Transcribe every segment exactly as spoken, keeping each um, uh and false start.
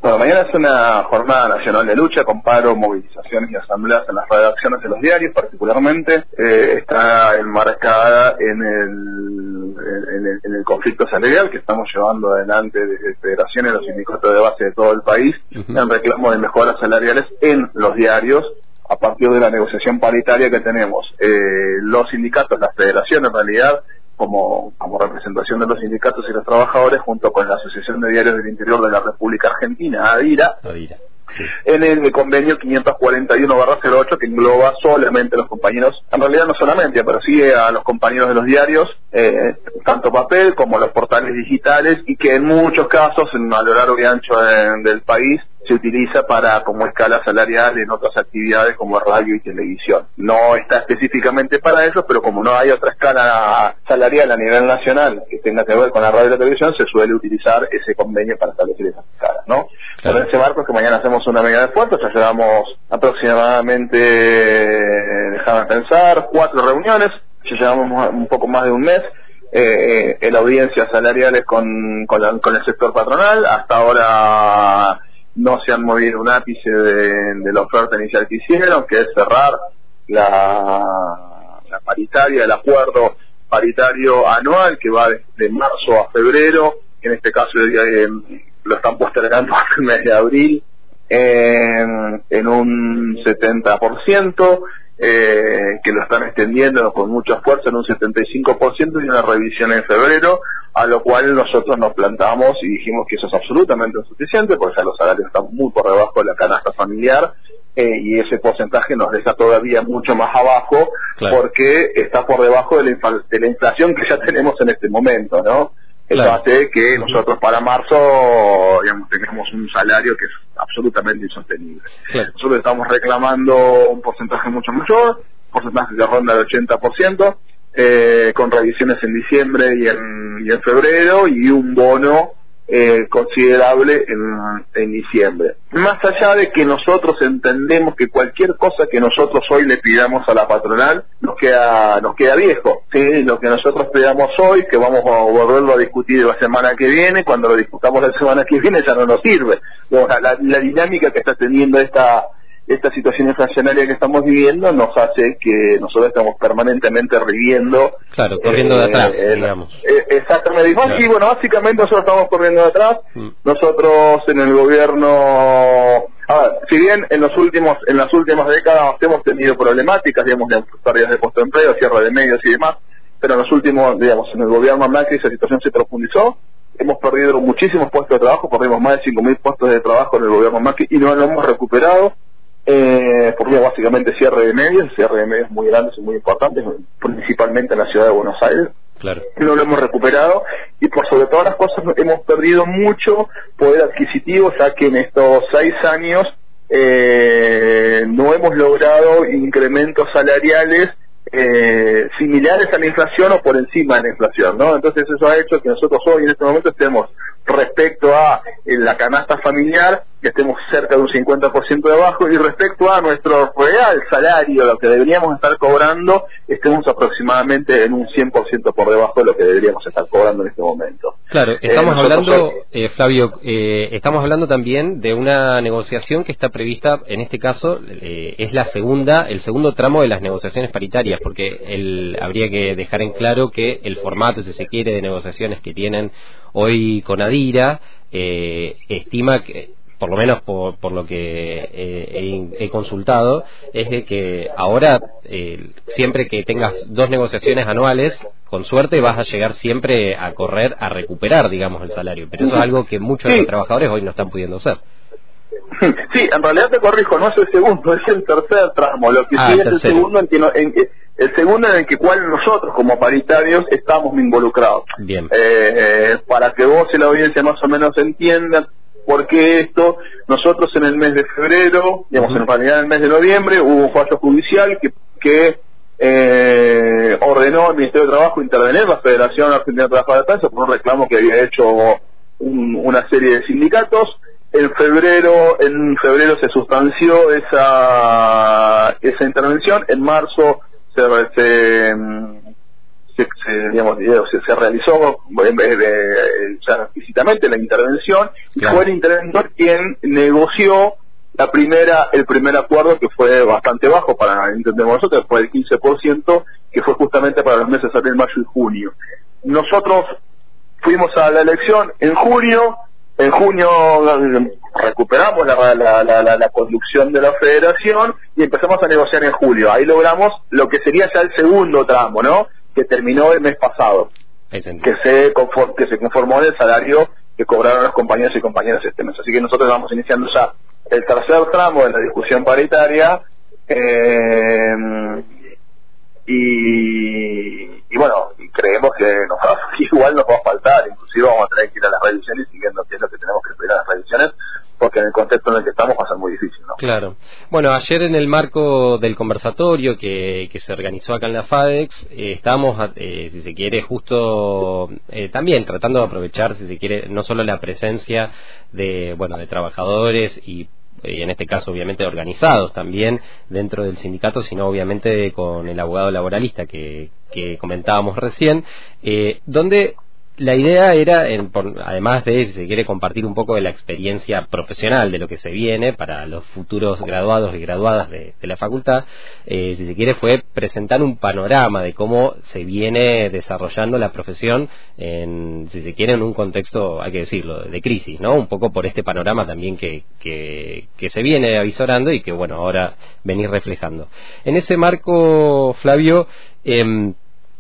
Bueno, mañana es una jornada nacional de lucha con paro, movilizaciones y asambleas en las redacciones de los diarios, particularmente eh, está enmarcada en el, en, el, en el conflicto salarial que estamos llevando adelante desde federaciones y los sindicatos de base de todo el país, uh-huh. en reclamo de mejoras salariales en los diarios a partir de la negociación paritaria que tenemos. Eh, los sindicatos, la federación en realidad, Como, como representación de los sindicatos y los trabajadores, junto con la Asociación de Diarios del Interior de la República Argentina, ADIRA, ADIRA sí. en el convenio quinientos cuarenta y uno barra cero ocho, que engloba solamente a los compañeros, en realidad no solamente, pero sí a los compañeros de los diarios, eh, tanto papel como los portales digitales, y que en muchos casos, en, a lo largo y ancho de, del país, se utiliza para como escala salarial en otras actividades como radio y televisión. No está específicamente para eso, pero como no hay otra escala salarial a nivel nacional que tenga que ver con la radio y la televisión, se suele utilizar ese convenio para establecer esas escalas, ¿no? Claro. Por ese marco es que mañana hacemos una medida de esfuerzo, ya llevamos aproximadamente, déjame pensar, cuatro reuniones, ya llevamos un poco más de un mes, eh, en audiencias salariales con, con, la, con el sector patronal. Hasta ahora no se han movido un ápice de, de la oferta inicial que hicieron, que es cerrar la, la paritaria, el acuerdo paritario anual que va de, de marzo a febrero, en este caso eh, lo están postergando hasta el mes de abril, en, en un setenta por ciento, eh, que lo están extendiendo con mucho esfuerzo en un setenta y cinco por ciento y una revisión en febrero, a lo cual nosotros nos plantamos y dijimos que eso es absolutamente insuficiente, porque ya los salarios están muy por debajo de la canasta familiar, eh, y ese porcentaje nos deja todavía mucho más abajo, claro. porque está por debajo de la, infla- de la inflación que ya tenemos en este momento, ¿no? Eso claro. hace que nosotros para marzo, digamos, tengamos un salario que es absolutamente insostenible. Claro. Nosotros estamos reclamando un porcentaje mucho mayor, porcentaje que ronda el ochenta por ciento, eh, con revisiones en diciembre y en, y en febrero, y un bono eh, considerable en, en diciembre. Más allá de que nosotros entendemos que cualquier cosa que nosotros hoy le pidamos a la patronal nos queda nos queda viejo, ¿sí? Lo que nosotros pidamos hoy, que vamos a volverlo a discutir la semana que viene, cuando lo discutamos la semana que viene ya no nos sirve. O sea, la, la dinámica que está teniendo esta esta situación inflacionaria que estamos viviendo nos hace que nosotros estamos permanentemente riviendo. Claro, corriendo eh, de atrás, eh, digamos. Eh, exactamente. Claro. Sí, bueno, básicamente nosotros estamos corriendo de atrás. Mm. Nosotros en el gobierno, a ver, si bien en los últimos, en las últimas décadas hemos tenido problemáticas, digamos, de pérdidas de puesto de empleo, cierre de medios y demás, pero en los últimos, digamos, en el gobierno Macri esa situación se profundizó. Hemos perdido muchísimos puestos de trabajo, perdimos más de cinco mil puestos de trabajo en el gobierno Macri y no lo hemos recuperado. Eh, porque básicamente cierre de medios, cierre de medios muy grandes y muy importantes, principalmente en la ciudad de Buenos Aires. Claro. No lo hemos recuperado y por sobre todas las cosas hemos perdido mucho poder adquisitivo, ya que en estos seis años eh, no hemos logrado incrementos salariales eh, similares a la inflación o por encima de la inflación, ¿no? Entonces eso ha hecho que nosotros hoy en este momento estemos, respecto a en la canasta familiar, que estemos cerca de un cincuenta por ciento de abajo, y respecto a nuestro real salario, lo que deberíamos estar cobrando, estemos aproximadamente en un cien por ciento por debajo de lo que deberíamos estar cobrando en este momento. Claro, estamos eh, hablando, eh, Flavio, eh, estamos hablando también de una negociación que está prevista, en este caso, eh, es la segunda, el segundo tramo de las negociaciones paritarias, porque el, habría que dejar en claro que el formato, si se quiere, de negociaciones que tienen hoy con ADIRA, eh, estima que, por lo menos por, por lo que eh, he, he consultado, es de que ahora eh, siempre que tengas dos negociaciones anuales, con suerte vas a llegar siempre a correr, a recuperar, digamos, el salario, pero eso es algo que muchos sí. de los trabajadores hoy no están pudiendo hacer. Sí, en realidad te corrijo, no es el segundo, es el tercer tramo, lo que ah, sí es el segundo en que, no, en que el segundo en el que cual nosotros como paritarios estamos involucrados. Bien. Eh, eh, para que vos y la audiencia más o menos entiendan por qué esto, nosotros en el mes de febrero, digamos, uh-huh. en realidad en el mes de noviembre, hubo un fallo judicial que, que eh, ordenó al Ministerio de Trabajo intervenir la Federación Argentina de Trabajadores de Prensa por un reclamo que había hecho un, una serie de sindicatos. En febrero, en febrero se sustanció esa esa intervención. En marzo se, se, se, se, digamos, se, se realizó en vez de, de, ya explícitamente la intervención, y claro. fue el interventor quien negoció la primera, el primer acuerdo, que fue bastante bajo para entendemos nosotros, fue el quince por ciento, que fue justamente para los meses de abril, mayo y junio. Nosotros fuimos a la elección en junio, en junio recuperamos la, la, la, la, la conducción de la federación y empezamos a negociar en julio. Ahí logramos lo que sería ya el segundo tramo, ¿no? Que terminó el mes pasado, que se, conform, que se conformó en el salario que cobraron los compañeros y compañeras este mes. Así que nosotros vamos iniciando ya el tercer tramo de la discusión paritaria, eh, y, y bueno, creemos que nos va, igual nos va a faltar, inclusive vamos a tener que ir a las revisiones siguiendo qué es lo que tenemos que pedir a las revisiones, porque en el contexto en el que estamos va a ser muy difícil, ¿no? Claro. Bueno, ayer en el marco del conversatorio que, que se organizó acá en la FADEX, eh, estábamos, eh, si se quiere, justo eh, también tratando de aprovechar, si se quiere, no solo la presencia de, bueno, de trabajadores y y en este caso obviamente organizados también dentro del sindicato, sino obviamente con el abogado laboralista que, que comentábamos recién, eh, donde la idea era, en, por, además de, si se quiere, compartir un poco de la experiencia profesional de lo que se viene para los futuros graduados y graduadas de, de la facultad, eh, si se quiere, fue presentar un panorama de cómo se viene desarrollando la profesión, en, si se quiere, en un contexto, hay que decirlo, de crisis, ¿no? Un poco por este panorama también que, que, que se viene avisorando y que, bueno, ahora venir reflejando. En ese marco, Flavio, eh,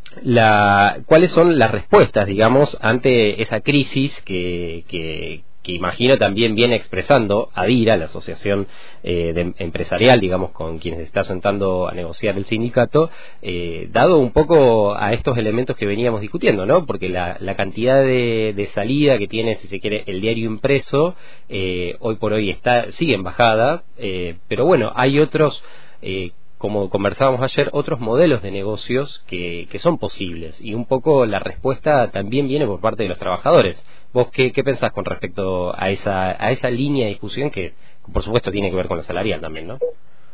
La, ¿cuáles son las respuestas, digamos, ante esa crisis que, que, que imagino también viene expresando ADIRA, la asociación eh, de, empresarial, digamos, con quienes está sentando a negociar el sindicato, eh, dado un poco a estos elementos que veníamos discutiendo, ¿no? Porque la, la cantidad de, de salida que tiene, si se quiere, el diario impreso, eh, hoy por hoy está sigue en bajada, eh, pero bueno, hay otros eh, como conversábamos ayer, otros modelos de negocios que, que son posibles, y un poco la respuesta también viene por parte de los trabajadores. ¿Vos qué, qué pensás con respecto a esa a esa línea de discusión que, por supuesto, tiene que ver con lo salarial también, ¿no?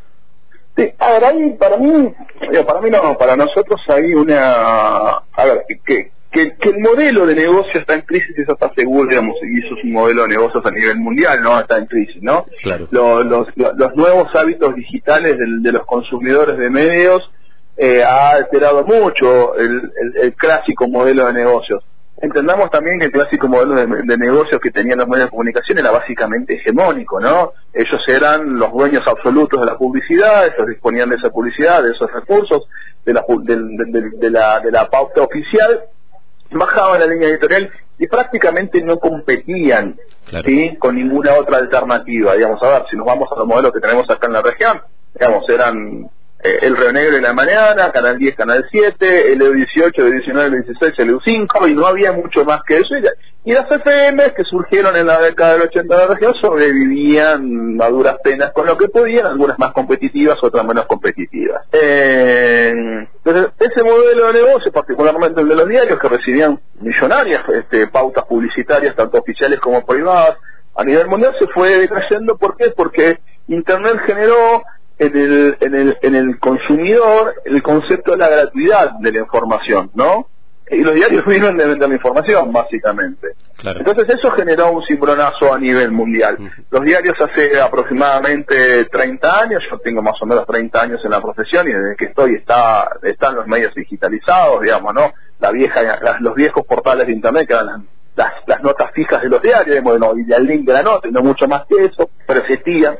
Sí, a ver, ahí para mí, para mí no, para nosotros hay una, a ver, que, que, que el modelo de negocio está en crisis, eso está seguro, digamos, y eso es un modelo de negocios a nivel mundial, ¿no? Está en crisis, ¿no? Claro. Los, los, los nuevos hábitos digitales de, de los consumidores de medios eh, ha alterado mucho el, el, el clásico modelo de negocios. Entendamos también que el clásico modelo de, de negocios que tenían los medios de comunicación era básicamente hegemónico, ¿no? Ellos eran los dueños absolutos de la publicidad, ellos disponían de esa publicidad, de esos recursos, de la, de, de, de la, de la pauta oficial, bajaban la línea editorial y prácticamente no competían, claro, ¿sí?, con ninguna otra alternativa. Digamos, a ver, si nos vamos a los modelos que tenemos acá en la región, digamos, eran eh, el Río Negro en la mañana, Canal diez, Canal siete, el E U dieciocho, el E U diecinueve, el E U dieciséis, el E U cinco, y no había mucho más que eso. Y las F M que surgieron en la década del ochenta de la región sobrevivían a duras penas con lo que podían, algunas más competitivas, otras menos competitivas. Eh, entonces, ese modelo de negocio, particularmente el de los diarios, que recibían millonarias este, pautas publicitarias, tanto oficiales como privadas, a nivel mundial, se fue decreciendo. ¿Por qué? Porque Internet generó en el, en el, en el consumidor el concepto de la gratuidad de la información, ¿no? Y los diarios viven de vender la información, básicamente. Claro. Entonces eso generó un cimbronazo a nivel mundial. Uh-huh. Los diarios hace aproximadamente treinta años, yo tengo más o menos treinta años en la profesión, y desde que estoy está están los medios digitalizados, digamos, ¿no? La vieja, las, los viejos portales de internet que eran las, las, las notas fijas de los diarios, bueno, y el link de la nota, y no mucho más que eso, pero existían.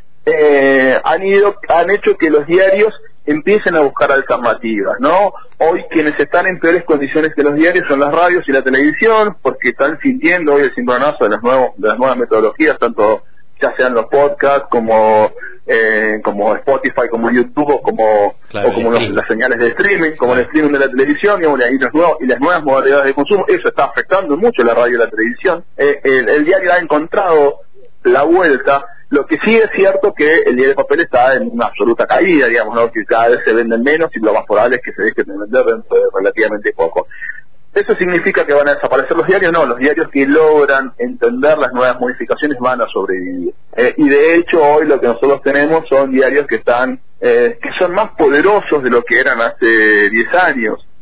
Eh, han ido, han hecho que los diarios empiecen a buscar alternativas, ¿no? Hoy quienes están en peores condiciones que los diarios son las radios y la televisión, porque están sintiendo hoy el cimbronazo de las nuevos, de las nuevas metodologías, tanto ya sean los podcasts como eh, como Spotify, como YouTube, o como claro, o como los, las señales de streaming, como claro, el streaming de la televisión, digamos, y, los nuevos, y las nuevas modalidades de consumo. Eso está afectando mucho la radio y la televisión. Eh, el, el diario ha encontrado la vuelta. Lo que sí es cierto que el diario de papel está en una absoluta caída, digamos, ¿no? Que cada vez se venden menos y lo más probable es que se dejen de vender dentro de relativamente poco. ¿Eso significa que van a desaparecer los diarios? No, los diarios que logran entender las nuevas modificaciones van a sobrevivir. Eh, y de hecho hoy lo que nosotros tenemos son diarios que están, eh, que son más poderosos de lo que eran hace diez años.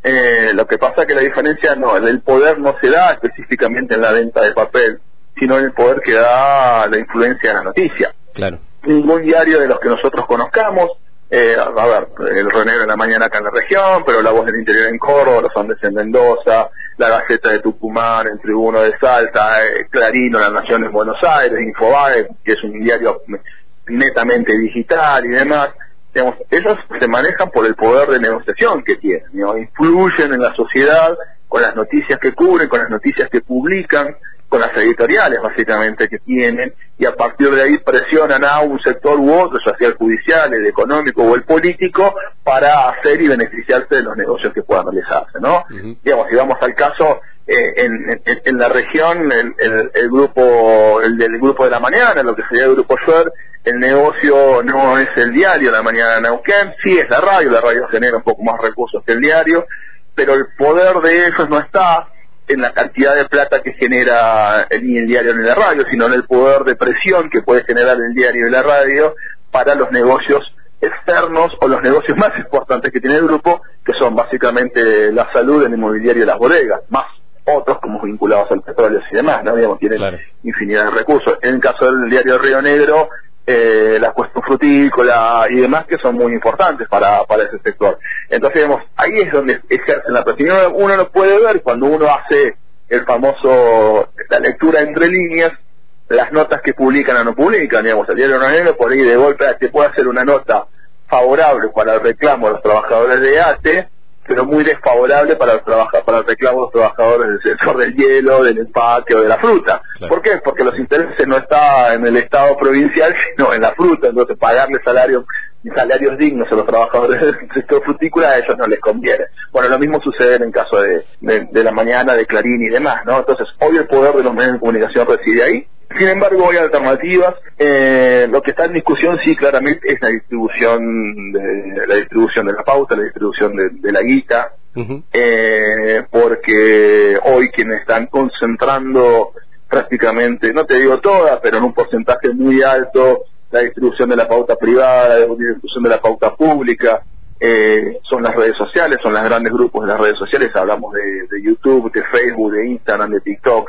Eh, lo que pasa es que la diferencia no, el poder no se da específicamente en la venta de papel, sino en el poder que da la influencia de la noticia. Claro. Ningún diario de los que nosotros conozcamos, eh, a ver, el Río Negro en la mañana acá en la región, pero La Voz del Interior en Córdoba, Los Andes en Mendoza, La Gaceta de Tucumán, El Tribuno de Salta, eh, Clarino, La Nación en Buenos Aires, Infobae, que es un diario netamente digital y demás, digamos, ellos se manejan por el poder de negociación que tienen, ¿no? Influyen en la sociedad con las noticias que cubren, con las noticias que publican, con las editoriales básicamente que tienen, y a partir de ahí presionan a un sector u otro, ya sea el judicial, el económico o el político, para hacer y beneficiarse de los negocios que puedan realizarse, ¿no? Uh-huh. Digamos, si vamos al caso, eh, en, en, en la región, el, el, el grupo, el del grupo de la mañana, lo que sería el grupo Schwer, el negocio no es el diario La Mañana de Neuquén, sí es la radio, la radio genera un poco más recursos que el diario, pero el poder de ellos no está en la cantidad de plata que genera ni el diario ni la radio, sino en el poder de presión que puede generar el diario y la radio para los negocios externos o los negocios más importantes que tiene el grupo, que son básicamente la salud, el inmobiliario y las bodegas, más otros como vinculados al petróleo y demás, ¿no? Digamos, tienen claro. infinidad de recursos. En el caso del diario Río Negro, eh, la cuestión frutícola y demás, que son muy importantes para, para ese sector. Entonces, digamos, ahí es donde ejercen la presión. Uno, uno lo puede ver cuando uno hace el famoso, la lectura entre líneas, las notas que publican o no publican, digamos, el diario Río Negro por ahí de golpe te puede hacer una nota favorable para el reclamo de los trabajadores de A T E, pero muy desfavorable para el, trabaja, para el reclamo de los trabajadores del sector del hielo, del empaque o de la fruta. Claro. ¿Por qué? Porque los intereses no están en el Estado provincial, sino en la fruta. Entonces, pagarle salarios salarios dignos a los trabajadores del sector frutícola a ellos no les conviene. Bueno, lo mismo sucede en el caso de, de, de La Mañana, de Clarín y demás, ¿no? Entonces, hoy el poder de los medios de comunicación reside ahí. Sin embargo, hay alternativas. Eh, lo que está en discusión, sí, claramente, es la distribución de la distribución de la pauta, la distribución de, de la guita, uh-huh. eh, porque hoy quienes están concentrando prácticamente, no te digo todas, pero en un porcentaje muy alto, la distribución de la pauta privada, la distribución de la pauta pública, eh, son las redes sociales, son los grandes grupos de las redes sociales. Hablamos de, de YouTube, de Facebook, de Instagram, de TikTok,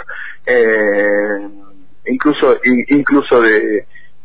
eh, incluso incluso de,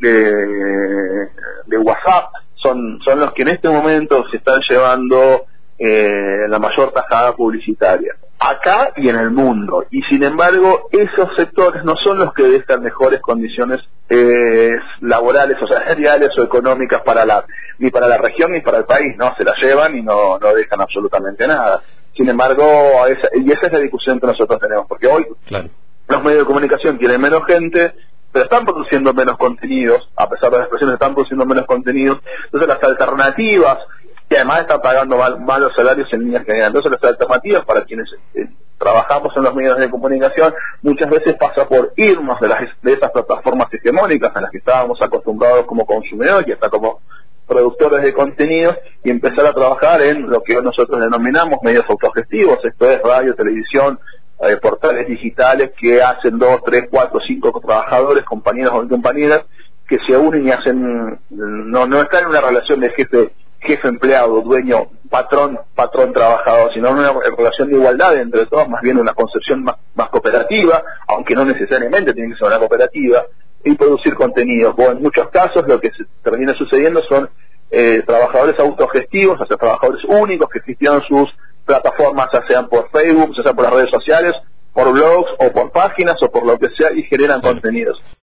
de de WhatsApp, son son los que en este momento se están llevando eh, la mayor tajada publicitaria acá y en el mundo, y sin embargo esos sectores no son los que dejan mejores condiciones eh, laborales o salariales o económicas para la ni para la región ni para el país, no se la llevan y no no dejan absolutamente nada. Sin embargo, esa, y esa es la discusión que nosotros tenemos, porque hoy claro. los medios de comunicación tienen menos gente, pero están produciendo menos contenidos, a pesar de las presiones están produciendo menos contenidos. Entonces las alternativas, que además están pagando mal, malos salarios en líneas generales, entonces las alternativas para quienes eh, trabajamos en los medios de comunicación muchas veces pasa por irnos de, las, de esas plataformas hegemónicas a las que estábamos acostumbrados como consumidores y hasta como productores de contenidos, y empezar a trabajar en lo que nosotros denominamos medios autogestivos, esto es radio, televisión, eh, portales digitales que hacen dos, tres, cuatro, cinco trabajadores, compañeros o compañeras, que se unen y hacen, no, no están en una relación de jefe jefe empleado, dueño, patrón, patrón trabajador, sino una relación de igualdad entre todos, más bien una concepción más, más cooperativa, aunque no necesariamente tiene que ser una cooperativa, y producir contenidos. O en muchos casos lo que se termina sucediendo son eh, trabajadores autogestivos, o sea, trabajadores únicos que gestionan sus plataformas, ya sean por Facebook, ya sean por las redes sociales, por blogs o por páginas o por lo que sea, y generan sí. contenidos.